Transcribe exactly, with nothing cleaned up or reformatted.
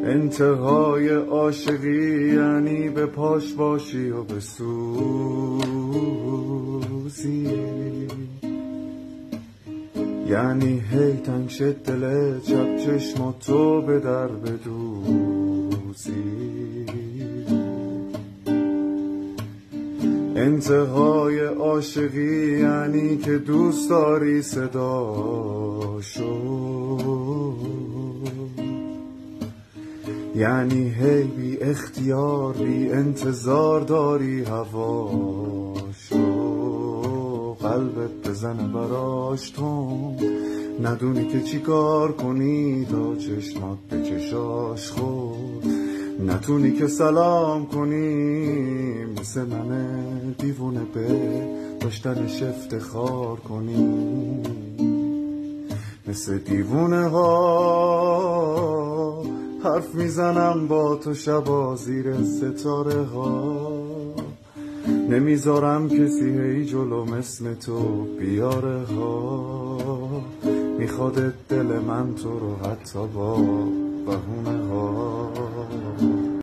انتهای عاشقی یعنی به پاش باشی و بسوزی، یعنی هی تنگ شد دل چپ چشم تو به در بدوزی. انتهای عاشقی یعنی که دوست داری صداشو، یعنی هی بی اختیار بی انتظار داری هواشو. قلبت بزنه براش تون، ندونی که چی کار کنی تا چشمات به چشاش خود، نتونی که سلام کنی مثل من دیوونه به داشتنش افتخار کنی. مثل دیوونه ها حرف میزنم با تو شبا زیر ستاره ها، نمیذارم کسی هی جلوم اسم تو بیاره ها. میخواد دل من تو رو حتی با بهونه ها.